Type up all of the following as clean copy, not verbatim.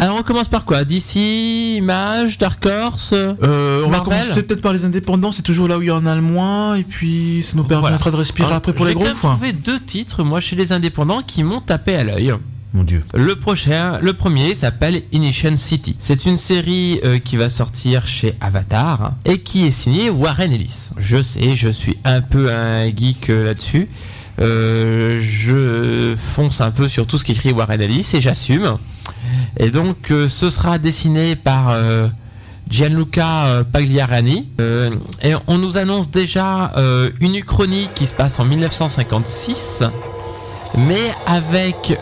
Alors on commence par quoi? DC, Image, Dark Horse, on va Marvel. commencer peut-être par les indépendants, c'est toujours là où il y en a le moins, et puis ça nous permettra de respirer Alors, après pour les j'ai quand groupes. même trouvé 2 titres, moi, chez les indépendants, qui m'ont tapé à l'œil. Mon Dieu. Le premier s'appelle Ignition City. C'est une série qui va sortir chez Avatar et qui est signée Warren Ellis. Je sais, je suis un peu un geek là-dessus. Je fonce un peu sur tout ce qu'écrit Warren Ellis et j'assume. Et donc ce sera dessiné par Gianluca Pagliarani. Et on nous annonce déjà une uchronie qui se passe en 1956. Mais avec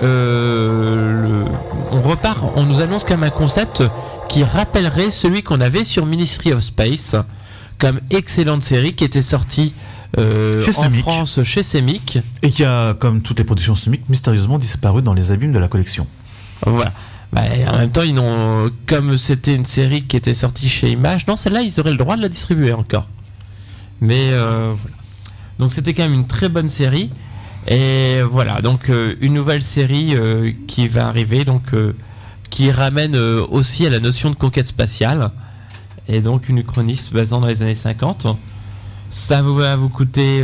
on nous annonce quand même un concept qui rappellerait celui qu'on avait sur Ministry of Space, comme excellente série qui était sortie en France chez Semic. Et qui a, comme toutes les productions Semic, mystérieusement disparu dans les abîmes de la collection. Voilà. Bah, en même temps, comme c'était une série qui était sortie chez Image, non, celle-là, ils auraient le droit de la distribuer encore. Mais voilà. Donc c'était quand même une très bonne série. Et voilà, donc une nouvelle série qui va arriver, donc qui ramène aussi à la notion de conquête spatiale. Et donc une uchronie se basant dans les années 50. Ça va vous coûter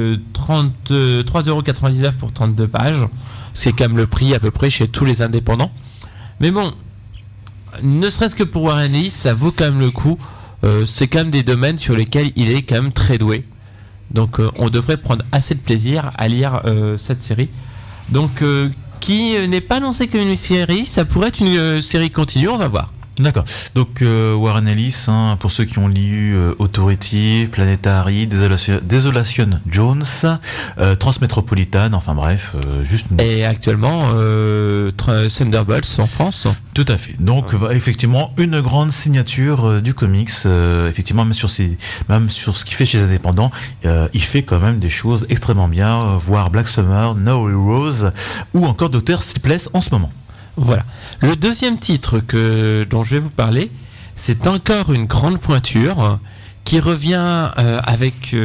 3,99€ pour 32 pages. C'est quand même le prix à peu près chez tous les indépendants. Mais bon, ne serait-ce que pour Warren Ellis, ça vaut quand même le coup. C'est quand même des domaines sur lesquels il est quand même très doué. Donc on devrait prendre assez de plaisir à lire cette série. Donc qui n'est pas annoncé comme une série, ça pourrait être une série continue, on va voir. D'accord. Donc Warren Ellis, pour ceux qui ont lu Authority, Planetary, Desolation Jones, Transmétropolitane, enfin bref, juste. Et actuellement Thunderbolts en France. Tout à fait. Donc effectivement une grande signature du comics. Effectivement même sur ce qu'il fait chez les indépendants, il fait quand même des choses extrêmement bien. Voir Black Summer, No Heroes ou encore Dr. Sleepless en ce moment. Voilà. Le deuxième titre dont je vais vous parler, c'est encore une grande pointure qui revient avec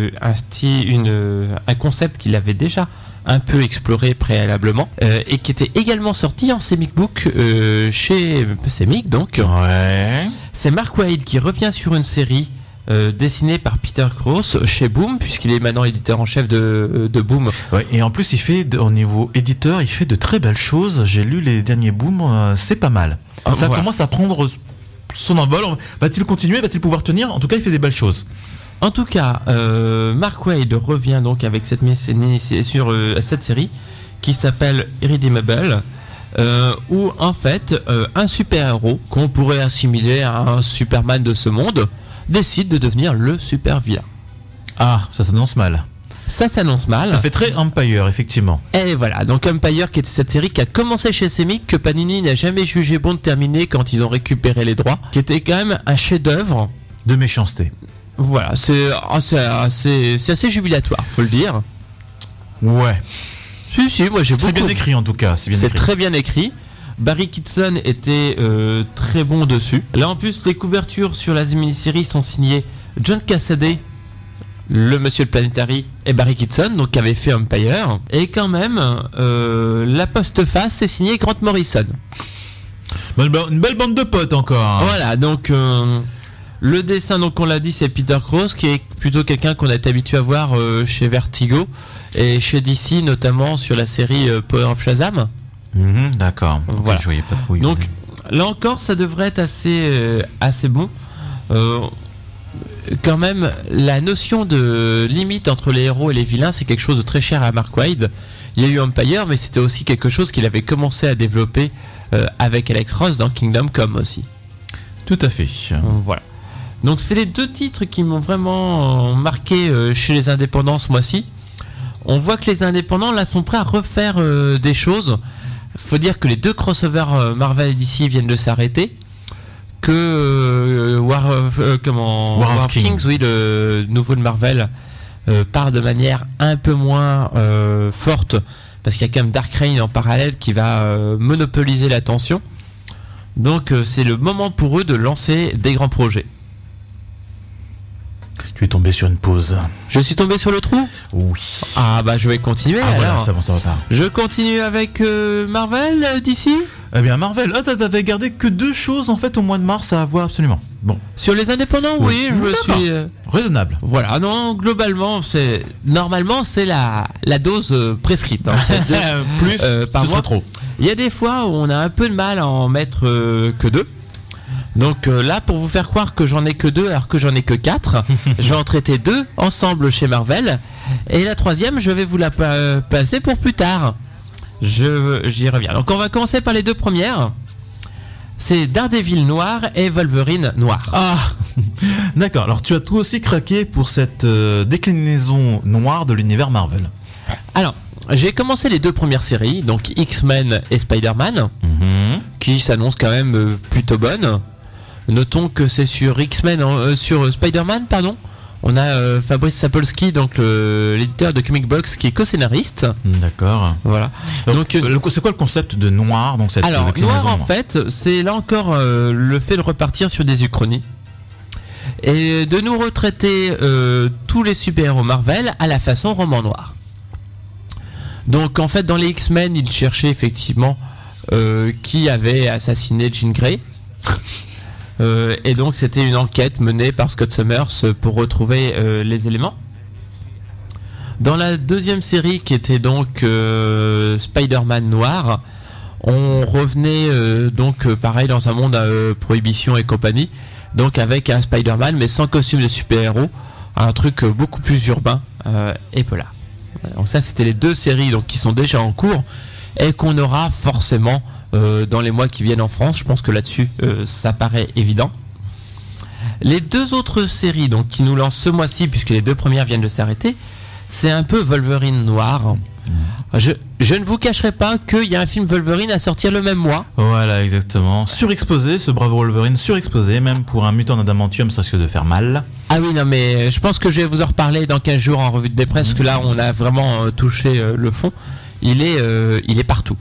un concept qu'il avait déjà un peu exploré préalablement et qui était également sorti en Semic Book chez Semic donc. Ouais. C'est Mark Waid qui revient sur une série dessiné par Peter Krause chez Boom, puisqu'il est maintenant éditeur en chef de Boom. Ouais, et en plus, au niveau éditeur, il fait de très belles choses. J'ai lu les derniers Boom, c'est pas mal. Ça commence à prendre son envol. Va-t-il continuer? Va-t-il pouvoir tenir? En tout cas, il fait des belles choses. En tout cas, Mark Waid revient donc avec cette série qui s'appelle Irredeemable, où en fait, un super-héros qu'on pourrait assimiler à un Superman de ce monde décide de devenir le super vilain. Ah, ça s'annonce mal. Ça s'annonce mal. Ça fait très Empire, effectivement. Et voilà, donc Empire qui était cette série qui a commencé chez Semic, que Panini n'a jamais jugé bon de terminer quand ils ont récupéré les droits, qui était quand même un chef-d'œuvre. De méchanceté. Voilà, c'est assez jubilatoire, faut le dire. Ouais. Si, moi j'ai beaucoup. C'est bien écrit en tout cas. C'est très bien écrit. Barry Kitson était très bon dessus. Là en plus les couvertures sur la mini-série sont signées John Cassaday, le monsieur de Planetary, et Barry Kitson, donc qui avait fait Empire. Et quand même la postface c'est signé Grant Morrison. Une belle bande de potes encore. Voilà, donc le dessin, donc on l'a dit, c'est Peter Krause, qui est plutôt quelqu'un qu'on a été habitué à voir chez Vertigo et chez DC, notamment sur la série Power of Shazam. D'accord. Voilà. Je voyais pas trop. Donc là encore, ça devrait être assez bon. Quand même, la notion de limite entre les héros et les vilains, c'est quelque chose de très cher à Mark Waid. Il y a eu Empire, mais c'était aussi quelque chose qu'il avait commencé à développer avec Alex Ross dans Kingdom Come aussi. Tout à fait. Voilà. Donc c'est les deux titres qui m'ont vraiment marqué chez les indépendants ce mois-ci. On voit que les indépendants là sont prêts à refaire des choses. Faut dire que les deux crossovers Marvel et DC viennent de s'arrêter. Que War of Kings, oui, le nouveau de Marvel, part de manière un peu moins forte, parce qu'il y a quand même Dark Reign en parallèle qui va monopoliser l'attention. Donc c'est le moment pour eux de lancer des grands projets. Tu es tombé sur une pause. Je suis tombé sur le trou. Oui. Ah bah je vais continuer Ah alors. voilà, ça repart. Je continue avec Marvel d'ici. Eh bien Marvel, t'avais gardé que 2 choses en fait au mois de mars à avoir absolument. Bon. Sur les indépendants, oui, je me suis... Raisonnable. Voilà, non, globalement, normalement c'est la dose prescrite. Hein, plus, par ce mois. serait trop. Il y a des fois où on a un peu de mal à en mettre que 2. Donc là, pour vous faire croire que j'en ai que 2 alors que j'en ai que 4, je vais en traiter 2 ensemble chez Marvel. Et la 3e, je vais vous la placer pour plus tard. J'y reviens. Donc on va commencer par les 2 premières. C'est Daredevil noir et Wolverine noir. Ah, d'accord. Alors tu as toi aussi craqué pour cette déclinaison noire de l'univers Marvel. Alors, j'ai commencé les 2 premières séries, donc X-Men et Spider-Man, qui s'annoncent quand même plutôt bonnes. Notons que c'est sur sur Spider-Man, pardon. On a Fabrice Sapolsky, donc l'éditeur de Comic Box, qui est co-scénariste. D'accord. Voilà. Donc, c'est quoi le concept de noir, donc cette alors, déclinaison noir, en fait, c'est là encore le fait de repartir sur des uchronies et de nous retraiter tous les super-héros Marvel à la façon roman noir. Donc, en fait, dans les X-Men, ils cherchaient effectivement qui avait assassiné Jean Grey. Et donc c'était une enquête menée par Scott Summers pour retrouver les éléments. Dans la 2e série qui était donc Spider-Man noir, on revenait donc pareil dans un monde à prohibition et compagnie, donc avec un Spider-Man mais sans costume de super-héros, un truc beaucoup plus urbain et polar. Donc ça c'était les 2 séries donc, qui sont déjà en cours et qu'on aura forcément dans les mois qui viennent en France. Je pense que là-dessus ça paraît évident. Les 2 autres séries donc, qui nous lancent ce mois-ci, puisque les 2 premières viennent de s'arrêter, c'est un peu Wolverine noir. Je ne vous cacherai pas qu'il y a un film Wolverine à sortir le même mois. Voilà, exactement. Surexposé, ce brave Wolverine surexposé, même pour un mutant d'adamantium, ça risque de faire mal. Ah oui, non mais je pense que je vais vous en reparler dans 15 jours en revue de presse, parce que là on a vraiment touché le fond. Il est partout.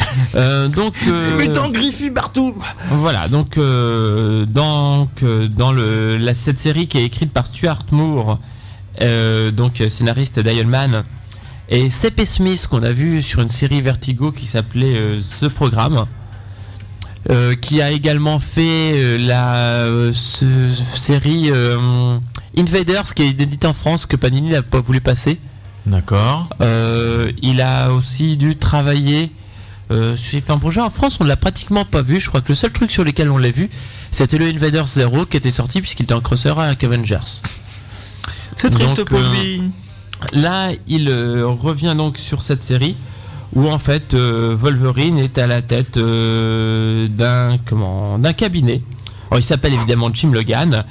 Mutant griffu partout. Voilà, donc dans cette série qui est écrite par Stuart Moore, donc scénariste d'Iron Man, et C.P. Smith qu'on a vu sur une série Vertigo qui s'appelait The Programme, qui a également fait la série Invaders qui est inédite en France que Panini n'a pas voulu passer. D'accord. Il a aussi dû travailler enfin, pour en France on l'a pratiquement pas vu. Je crois que le seul truc sur lequel on l'a vu c'était le Invaders 0 qui était sorti puisqu'il était en crossover avec Avengers. C'est triste pour lui. Là il revient donc sur cette série où en fait Wolverine est à la tête d'un cabinet. Alors, il s'appelle évidemment Jim Logan.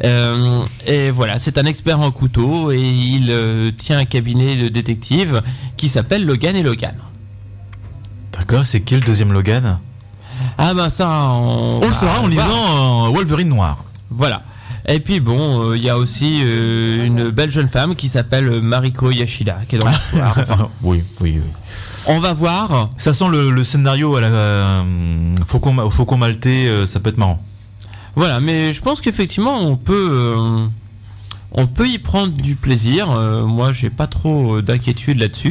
Et voilà, c'est un expert en couteau et il tient un cabinet de détectives qui s'appelle Logan et Logan. D'accord, c'est qui le 2e Logan? Ah ben ça, on le saura en lisant Wolverine noir. Voilà. Et puis bon, il y a aussi une belle jeune femme qui s'appelle Mariko Yashida qui est dans l'histoire. Enfin, oui. On va voir. Ça sent le scénario à la Faucon Maltais, ça peut être marrant. Voilà, mais je pense qu'effectivement on peut y prendre du plaisir. Moi, j'ai pas trop d'inquiétude là-dessus.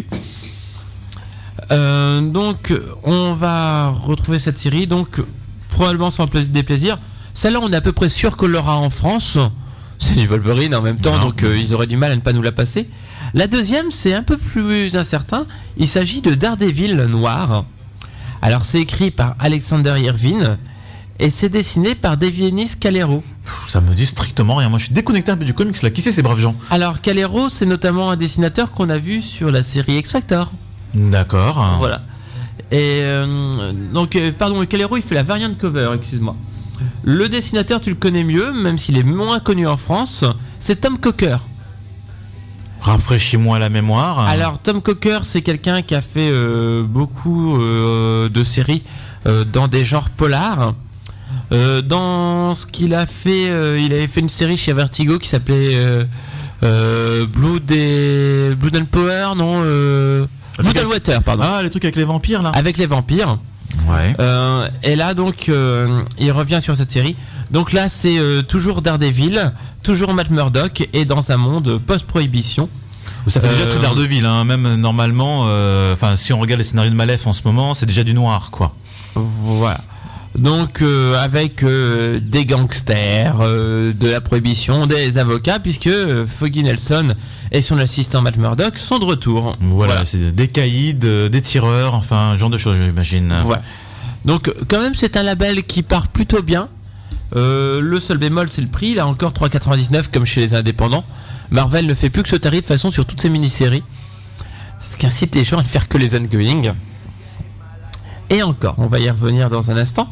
Donc, on va retrouver cette série. Donc, probablement sans des plaisirs. Celle-là, on est à peu près sûr qu'on l'aura en France. C'est du Wolverine en même temps, donc ils auraient du mal à ne pas nous la passer. La 2e, c'est un peu plus incertain. Il s'agit de Daredevil noir. Alors, c'est écrit par Alexander Irvine. Et c'est dessiné par Devienis Calero. Ça me dit strictement rien. Moi, je suis déconnecté un peu du comics là. Qui c'est ces braves gens? Alors, Calero, c'est notamment un dessinateur qu'on a vu sur la série X Factor. D'accord. Voilà. Et pardon, Calero, il fait la variant cover, excuse-moi. Le dessinateur, tu le connais mieux, même s'il est moins connu en France, c'est Tom Coker. Rafraîchis-moi la mémoire. Alors, Tom Coker, c'est quelqu'un qui a fait beaucoup de séries dans des genres polars. Dans ce qu'il a fait, il avait fait une série chez Vertigo qui s'appelait Blood and Power, non Blood and Water, pardon. Ah, les trucs avec les vampires là. Avec les vampires. Ouais. Et là donc il revient sur cette série. Donc là c'est toujours Daredevil, toujours Matt Murdock et dans un monde post-prohibition. Ça fait déjà très Daredevil, hein. Même normalement, si on regarde les scénarios de Malef en ce moment, c'est déjà du noir, quoi. Voilà. Donc avec des gangsters, de la prohibition, des avocats, puisque Foggy Nelson et son assistant Matt Murdock sont de retour. Voilà. C'est des caïds, des tireurs, enfin, ce genre de choses, j'imagine. Voilà. Donc quand même c'est un label qui part plutôt bien. Le seul bémol c'est le prix, là encore 3,99 comme chez les indépendants. Marvel ne fait plus que ce tarif de toute façon sur toutes ses mini-séries, ce qui incite les gens à ne faire que les ongoing. Et encore, on va y revenir dans un instant.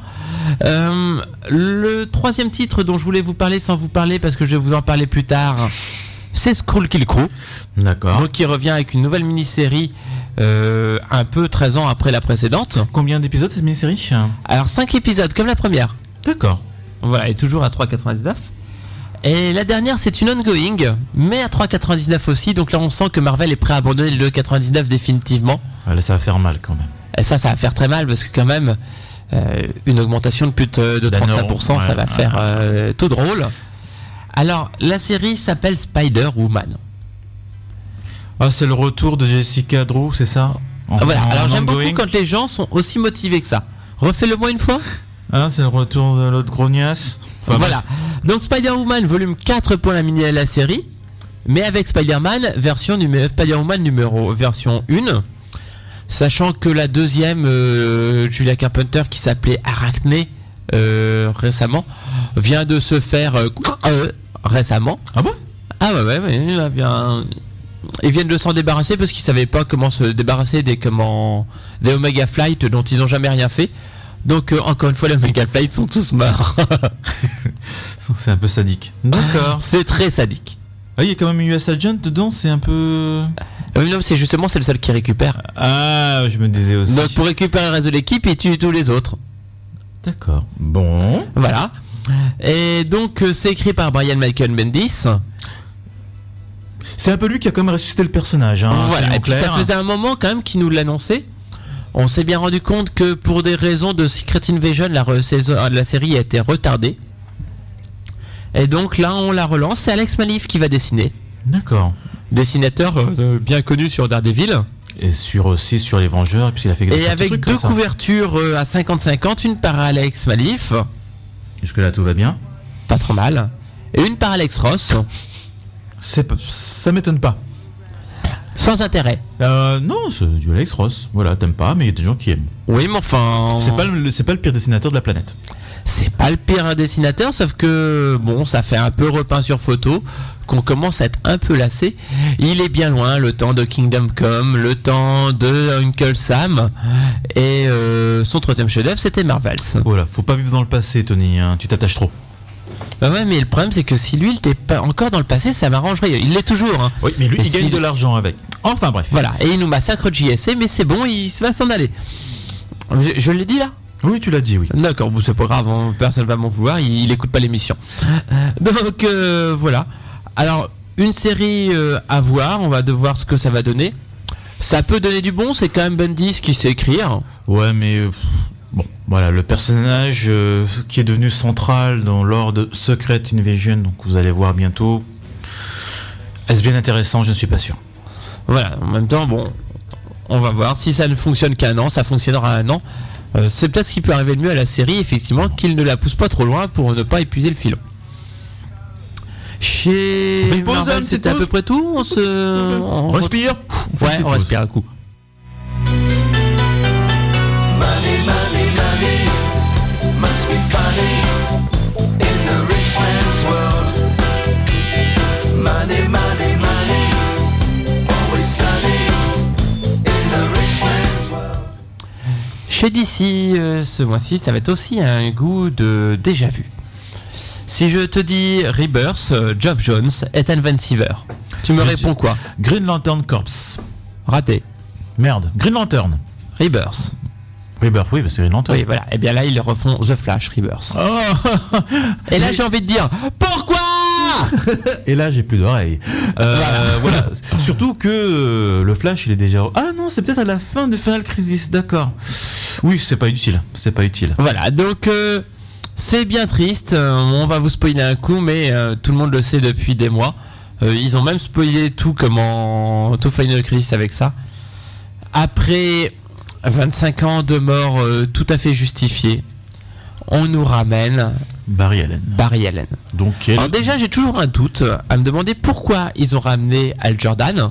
Le troisième titre dont je voulais vous parler sans vous parler, parce que je vais vous en parler plus tard, c'est Skrull Kill Crew. D'accord. Donc qui revient avec une nouvelle mini-série un peu 13 ans après la précédente. Combien d'épisodes cette mini-série ? Alors 5 épisodes comme la première. D'accord. Voilà, et toujours à 3,99. Et la dernière c'est une ongoing, mais à 3,99 aussi. Donc là on sent que Marvel est prêt à abandonner le 2,99 définitivement. Là ça va faire mal quand même. Et ça va faire très mal parce que quand même une augmentation de plus de 35%, ça va faire tout drôle. Alors la série s'appelle Spider-Woman. Ah, c'est le retour de Jessica Drew, c'est ça ? Voilà. Alors j'aime beaucoup quand les gens sont aussi motivés que ça. Refais-le-moi une fois. Ah, c'est le retour de l'autre grognasse. Enfin, voilà. Donc Spider-Woman volume 4 pour la série, mais avec Spider-Man version 1. Sachant que la deuxième, Julia Carpenter, qui s'appelait Arachné récemment, vient de se faire récemment. Ah bon ? Ah ouais, ils viennent de s'en débarrasser parce qu'ils savaient pas comment se débarrasser des Omega Flight dont ils n'ont jamais rien fait. Donc encore une fois, les Omega Flight sont tous morts. C'est un peu sadique. D'accord. C'est très sadique. Ah, il y a quand même une US Agent dedans, c'est un peu... non, c'est justement c'est le seul qui récupère. Ah, je me disais aussi. Donc pour récupérer le reste de l'équipe, il tue tous les autres. D'accord. Bon. Voilà. Et donc c'est écrit par Brian Michael Bendis. C'est un peu lui qui a quand même ressuscité le personnage. Hein, voilà. Et puis ça faisait un moment quand même qu'il nous l'annonçait. On s'est bien rendu compte que pour des raisons de Secret Invasion, la série a été retardée. Et donc là, on la relance. C'est Alex Manif qui va dessiner. D'accord. Dessinateur bien connu sur Daredevil. Et aussi sur les Vengeurs. Et puis il a fait et avec trucs, deux couvertures à 50-50, une par Alex Manif. Jusque là, tout va bien. Pas trop mal. Et une par Alex Ross. Ça m'étonne pas. Sans intérêt. Non, c'est du Alex Ross. Voilà, t'aimes pas, mais il y a des gens qui aiment. Oui, mais enfin... C'est pas le pire dessinateur de la planète. C'est pas le pire dessinateur, sauf que, bon, ça fait un peu repeint sur photo, qu'on commence à être un peu lassé. Il est bien loin, le temps de Kingdom Come, le temps de Uncle Sam, et son troisième chef-d'œuvre, c'était Marvels. Voilà, faut pas vivre dans le passé, Tony, hein, tu t'attaches trop. Bah ouais, mais le problème c'est que si lui il était pas encore dans le passé, ça m'arrangerait. Il l'est toujours. Hein. Oui, mais lui il gagne de l'argent avec. Enfin bref. Voilà, et il nous massacre JSA, mais c'est bon, il va s'en aller. Je l'ai dit là ? Oui, tu l'as dit, oui. D'accord, bon, c'est pas grave, hein, personne va m'en vouloir, il écoute pas l'émission. Donc voilà. Alors, une série à voir, on va devoir ce que ça va donner. Ça peut donner du bon, c'est quand même Bendis qui sait écrire. Ouais, mais... Bon, voilà, le personnage qui est devenu central dans l'ordre de Secret Invasion, donc vous allez voir bientôt. Est-ce bien intéressant ? Je ne suis pas sûr. Voilà, en même temps, bon, on va voir. Si ça ne fonctionne qu'un an, ça fonctionnera un an. C'est peut-être ce qui peut arriver de mieux à la série, effectivement, qu'il ne la pousse pas trop loin pour ne pas épuiser le filon. Chez Marvel, c'était à peu près tout. On respire. Ouais, on respire un coup. Must be funny in the rich man's world. Money, money, money, always sunny in the rich man's world. Chez DC, ce mois-ci, ça va être aussi un goût de déjà vu. Si je te dis Rebirth, Geoff Jones, Ethan Van Sciver, tu me réponds quoi ? Green Lantern Corps. Raté. Merde, Green Lantern. Rebirth. Rebirth, oui, c'est Green Lantern. Oui, voilà. Et bien là, ils refont The Flash Rebirth. Oh. Et là, j'ai envie de dire, pourquoi ? Et là, j'ai plus d'oreilles. Voilà. Surtout que le Flash, il est déjà. Ah non, c'est peut-être à la fin de Final Crisis, d'accord. Oui, c'est pas utile. Voilà, donc c'est bien triste. On va vous spoiler un coup, mais tout le monde le sait depuis des mois. Ils ont même spoilé tout tout Final Crisis avec ça. Après 25 ans de mort tout à fait justifiés, on nous ramène Barry Allen. Donc, alors déjà, j'ai toujours un doute à me demander pourquoi ils ont ramené Hal Jordan.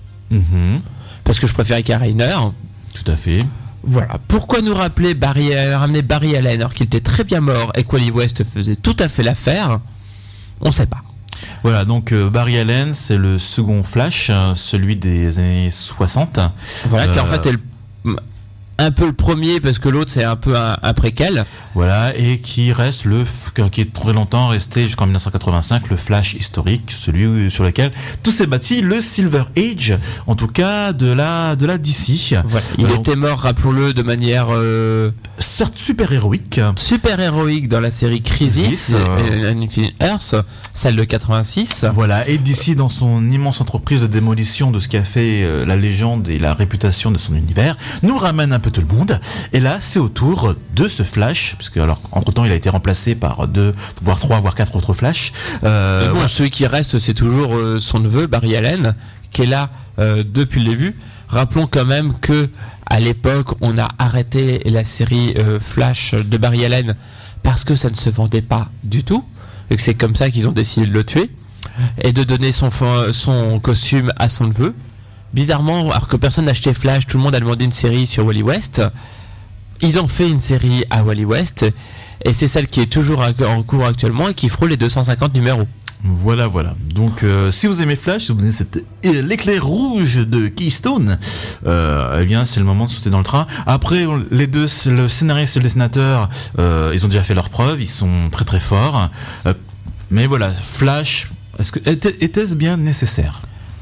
Parce que je préférais Kyle Rayner. Tout à fait. Voilà. Pourquoi nous ramener Barry Allen alors qu'il était très bien mort et que Wally West faisait tout à fait l'affaire? On sait pas. Voilà, donc Barry Allen, c'est le second Flash, celui des années 60. Voilà, qui en fait est un peu le premier parce que l'autre c'est un peu un préquel. Voilà, et qui reste qui est très longtemps resté jusqu'en 1985 le Flash historique, celui sur lequel tout s'est bâti, le Silver Age, en tout cas de la DC. Voilà. Il était mort, rappelons-le, de manière certes super héroïque dans la série Crisis, Infinite Earth, celle de 86. Voilà, et DC dans son immense entreprise de démolition de ce qui a fait la légende et la réputation de son univers, nous ramène un peu tout le monde. Et là, c'est au tour de ce Flash, parce que alors entre-temps, il a été remplacé par 2, voire 3, voire 4 autres Flash. Bon, celui qui reste, c'est toujours son neveu Barry Allen, qui est là depuis le début. Rappelons quand même que à l'époque, on a arrêté la série Flash de Barry Allen parce que ça ne se vendait pas du tout, et que c'est comme ça qu'ils ont décidé de le tuer et de donner son costume à son neveu. Bizarrement, alors que personne n'achetait Flash, tout le monde a demandé une série sur Wally West. Ils ont fait une série à Wally West, et c'est celle qui est toujours en cours actuellement et qui frôle les 250 numéros. Voilà. Donc, si vous aimez Flash, si vous aimez l'éclair rouge de Keystone, eh bien, c'est le moment de sauter dans le train. Après, les deux, le scénariste et le dessinateur, ils ont déjà fait leurs preuves, ils sont très très forts. Mais voilà, Flash, était-ce bien nécessaire?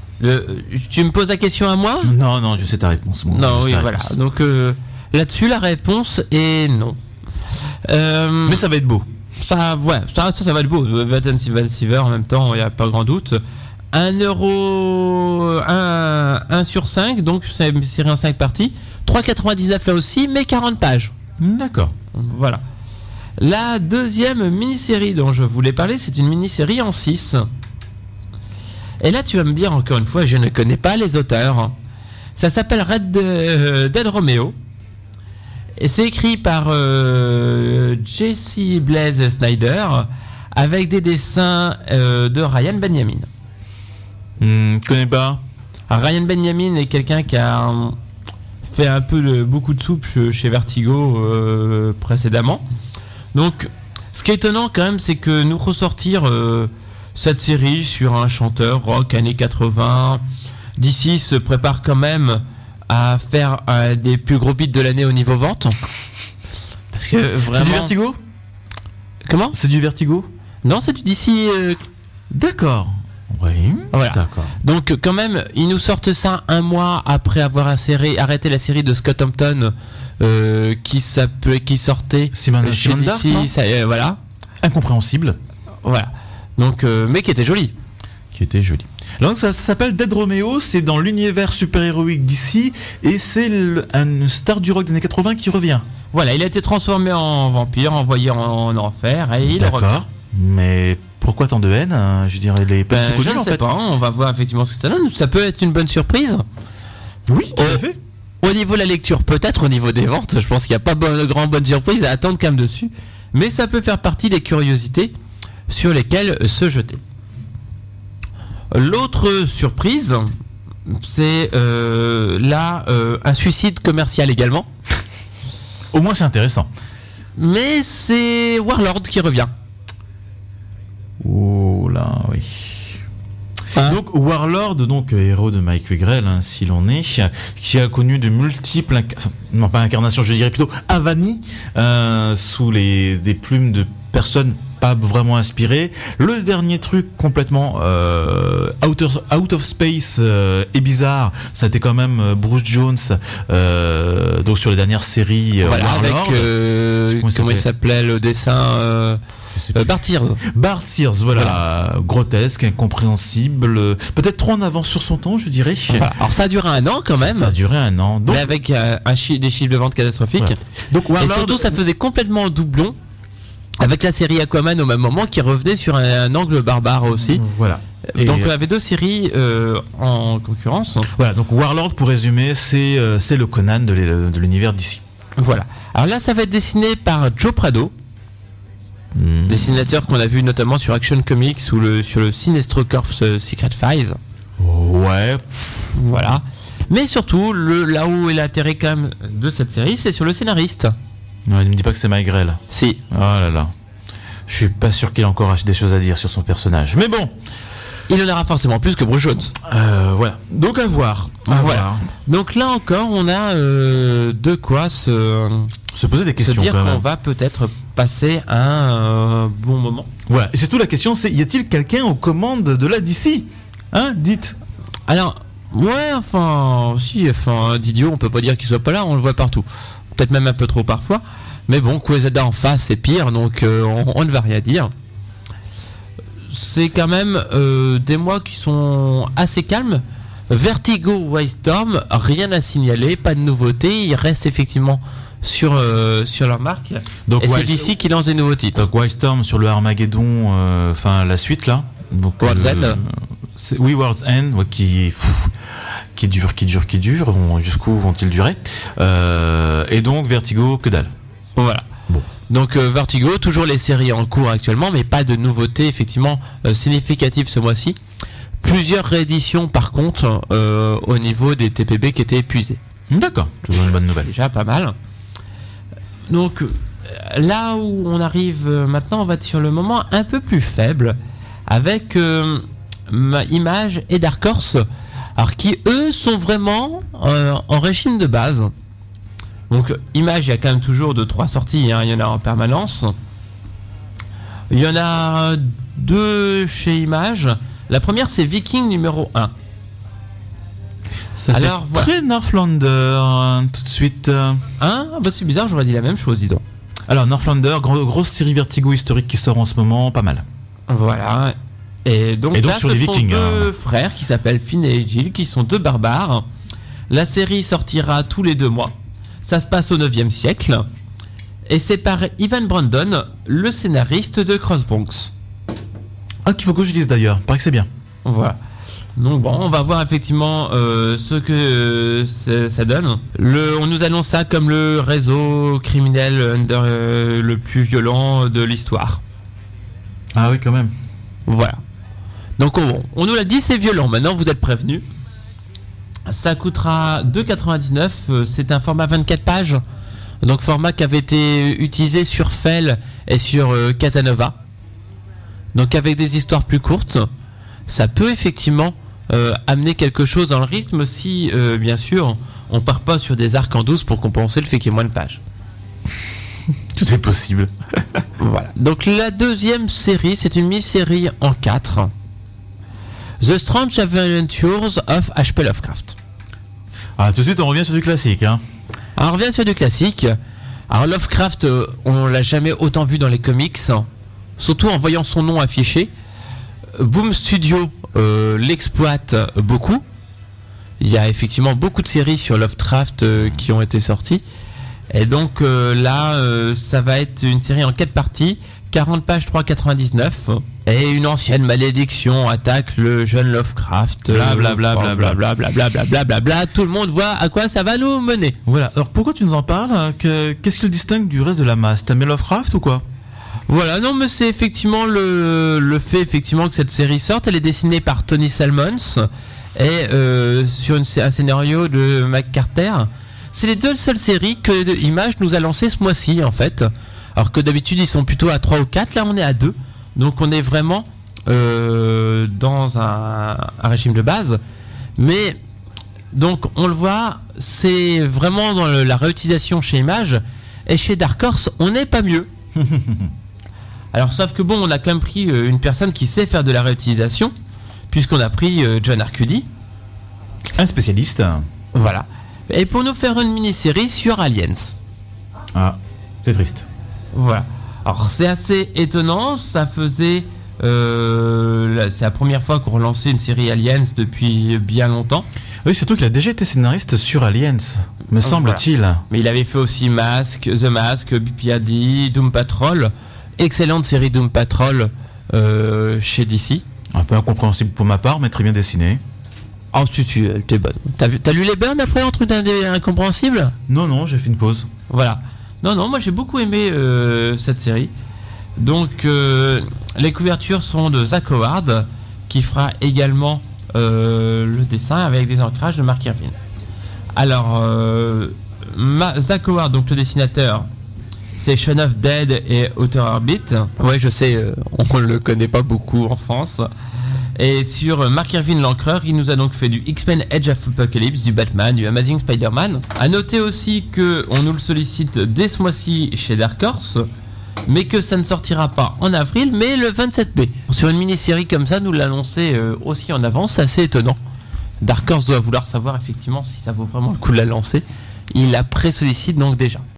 Tu me poses la question à moi? Non, je sais ta réponse. Non, oui, voilà. Donc là-dessus, la réponse est non. Mais ça va être beau. Ça va être beau. Batman Silver, en même temps, il n'y a pas grand doute. 1 sur 5, donc c'est une série en 5 parties. 3,99 là aussi, mais 40 pages. D'accord. Voilà. La deuxième mini-série dont je voulais parler, c'est une mini-série en 6. Et là, tu vas me dire encore une fois, je ne connais pas les auteurs. Ça s'appelle Dead Romeo. Et c'est écrit par Jesse Blaze Snyder avec des dessins de Ryan Benjamin. Connais pas. Alors, Ryan Benjamin est quelqu'un qui a fait un peu beaucoup de soupe chez Vertigo précédemment. Donc, ce qui est étonnant quand même, c'est que nous ressortir cette série sur un chanteur rock années 80, DC se prépare quand même à faire des plus gros beats de l'année au niveau vente. Parce que vraiment... C'est du Vertigo? Comment? C'est du Vertigo? Non, c'est du DC. D'accord. Oui, voilà. D'accord. Donc quand même, ils nous sortent ça un mois après avoir arrêté la série de Scott Hampton qui sortait chez Dark, DC. Voilà. Incompréhensible. Voilà. Donc, mais qui était joli. Donc ça s'appelle Dead Romeo, c'est dans l'univers super-héroïque d'ici, et c'est une star du rock des années 80 qui revient. Voilà, il a été transformé en vampire, envoyé en enfer, et il revient. D'accord, mais pourquoi tant de haine? Je dirais, il est pas tout connu, je ne sais pas, on va voir effectivement ce que ça donne. Ça peut être une bonne surprise. Oui, tout à fait. Au niveau de la lecture, peut-être, au niveau des ventes, je pense qu'il n'y a pas de grande bonne surprise à attendre quand même dessus, mais ça peut faire partie des curiosités sur lesquelles se jeter. L'autre surprise, c'est un suicide commercial également. Au moins c'est intéressant. Mais c'est Warlord qui revient. Oh là, oui. Donc Warlord, héros de Mike Wegrel, si l'on est, qui a connu de multiples, non pas incarnations, je dirais plutôt avanies, sous des plumes de personnes pas vraiment inspirées. Le dernier truc complètement out of space et bizarre, ça a été quand même Bruce Jones, donc sur les dernières séries. Voilà, Warlord. avec comment il s'appelait le dessin. Je sais plus. Bart Sears. Bart Sears, voilà. Grotesque, incompréhensible, peut-être trop en avance sur son temps, je dirais. Voilà. Alors ça a duré un an quand même. Ça a duré un an. Donc, mais avec des chiffres de vente catastrophiques. ouais. Donc Et Warlord, surtout, ça faisait complètement doublon avec la série Aquaman au même moment qui revenait sur un angle barbare aussi. voilà. Et Donc on avait deux séries en concurrence. voilà, donc Warlord, pour résumer, c'est le Conan de l'univers d'ici. Voilà. Alors là, ça va être dessiné par Joe Prado, dessinateur qu'on a vu notamment sur Action Comics ou sur le Sinestro Corps Secret Files. Ouais. Voilà. Mais surtout, là où est l'intérêt quand même de cette série, c'est sur le scénariste. Ouais, ne me dis pas que c'est Mike Grell. Si. Oh là là. Je suis pas sûr qu'il ait encore des choses à dire sur son personnage. Mais bon. Il en aura forcément plus que Bruce Jones. Voilà. Donc à voir. Voilà. Donc là encore, on a de quoi se poser des questions dire quand qu'on même. va peut-être passer un bon moment. Voilà. Et surtout la question, c'est y a-t-il quelqu'un aux commandes de la DC? Hein, dites. Alors, ouais, enfin, Didio, on peut pas dire qu'il soit pas là, on le voit partout. Peut-être même un peu trop parfois. Mais bon, Quesada en face, c'est pire, donc on ne va rien dire. C'est quand même des mois qui sont assez calmes. Vertigo, Wildstorm, rien à signaler, pas de nouveauté. Il reste effectivement sur leur marque. Donc, et c'est DC qui lance des nouveaux titres. Donc Wildstorm sur le Armageddon, enfin la suite là. Donc, World's End. Oui, World's End, ouais, qui dure. Jusqu'où vont-ils durer? Et donc Vertigo, que dalle. Voilà. Bon. Donc Vertigo, toujours les séries en cours actuellement, mais pas de nouveautés effectivement significatives ce mois-ci. Plusieurs rééditions par contre au niveau des TPB qui étaient épuisés. D'accord, toujours une bonne nouvelle. Déjà pas mal. Donc là où on arrive maintenant, on va être sur le moment un peu plus faible avec Image et Dark Horse, alors qui eux sont vraiment en régime de base. Donc Image, il y a quand même toujours 2-3 sorties, hein, il y en a en permanence. Il y en a 2 chez Image. La première c'est Viking numéro 1. Ça alors, fait voilà. très Northlander tout de suite. Hein, bah c'est bizarre, j'aurais dit la même chose, dis donc. Alors Northlander, grosse série Vertigo historique qui sort en ce moment, pas mal. Voilà. Et donc là, sur ce les sont Vikings, deux frères qui s'appellent Finn et Jill, qui sont 2 barbares. La série sortira tous les 2 mois. Ça se passe au 9e siècle. Et c'est par Ivan Brandon, le scénariste de Crossbronx. Ah, qu'il faut que je lise d'ailleurs, paraît que c'est bien. Voilà. Donc bon, on va voir effectivement ce que ça donne. On nous annonce ça comme le réseau criminel le plus violent de l'histoire. Ah oui, quand même. Voilà. Donc on nous l'a dit, c'est violent. Maintenant, vous êtes prévenus. Ça coûtera 2,99. C'est un format 24 pages. Donc format qui avait été utilisé sur Fell et sur Casanova. Donc avec des histoires plus courtes, ça peut effectivement amener quelque chose dans le rythme si, bien sûr, on part pas sur des arcs en 12 pour compenser le fait qu'il y ait moins de pages. Tout est possible. Voilà. Donc la deuxième série, c'est une mini-série en 4. The Strange Adventures of H.P. Lovecraft. Ah, tout de suite, on revient sur du classique, hein. Alors on revient sur du classique. Alors Lovecraft, on l'a jamais autant vu dans les comics, surtout en voyant son nom affiché. Boom Studio l'exploite beaucoup. Il y a effectivement beaucoup de séries sur Lovecraft qui ont été sorties. Et donc là, ça va être une série en 4 parties, 40 pages 3,99. Et une ancienne malédiction attaque le jeune Lovecraft. Blablabla. Tout le monde voit à quoi ça va nous mener. Voilà. Alors pourquoi tu nous en parles? Qu'est-ce qui le distingue du reste de la masse? T'as mis Lovecraft ou quoi? Voilà, non mais c'est effectivement le fait effectivement que cette série sorte. Elle est dessinée par Tony Salmons et sur un scénario de McCarter. C'est les 2 seules séries que Image nous a lancées ce mois-ci en fait. Alors que d'habitude ils sont plutôt à 3 ou 4, là on est à 2. Donc on est vraiment dans un régime de base. Mais donc on le voit, c'est vraiment dans la réutilisation chez Image. Et chez Dark Horse, on n'est pas mieux. Alors sauf que bon, on a quand même pris une personne qui sait faire de la réutilisation, puisqu'on a pris John Arcudi. Un spécialiste. Voilà. Et pour nous faire une mini-série sur Aliens. Ah, c'est triste. Voilà. Alors c'est assez étonnant, ça faisait... c'est la première fois qu'on relançait une série Aliens depuis bien longtemps. Oui, surtout qu'il a déjà été scénariste sur Aliens, me semble-t-il. Voilà. Mais il avait fait aussi The Mask, BPAD, Doom Patrol. Excellente série Doom Patrol chez DC. Un peu incompréhensible pour ma part, mais très bien dessiné. Oh, si, t'es bonne. T'as lu les burns après, en truc incompréhensible ? Non, j'ai fait une pause. Voilà. Non, moi j'ai beaucoup aimé cette série. Donc, les couvertures sont de Zach Howard, qui fera également le dessin avec des ancrages de Mark Irvin. Alors, Zach Howard, donc le dessinateur, c'est Shaun of Dead et Outer Orbit. Ouais, je sais, on ne le connaît pas beaucoup en France. Et sur Mark Irvin, l'encreur, il nous a donc fait du X-Men Edge of Apocalypse, du Batman, du Amazing Spider-Man. A noter aussi qu'on nous le sollicite dès ce mois-ci chez Dark Horse, mais que ça ne sortira pas en avril, mais le 27 mai. Sur une mini-série comme ça, nous l'annoncer aussi en avance, c'est assez étonnant. Dark Horse doit vouloir savoir effectivement si ça vaut vraiment le coup de la lancer. Il la pré-sollicite donc déjà.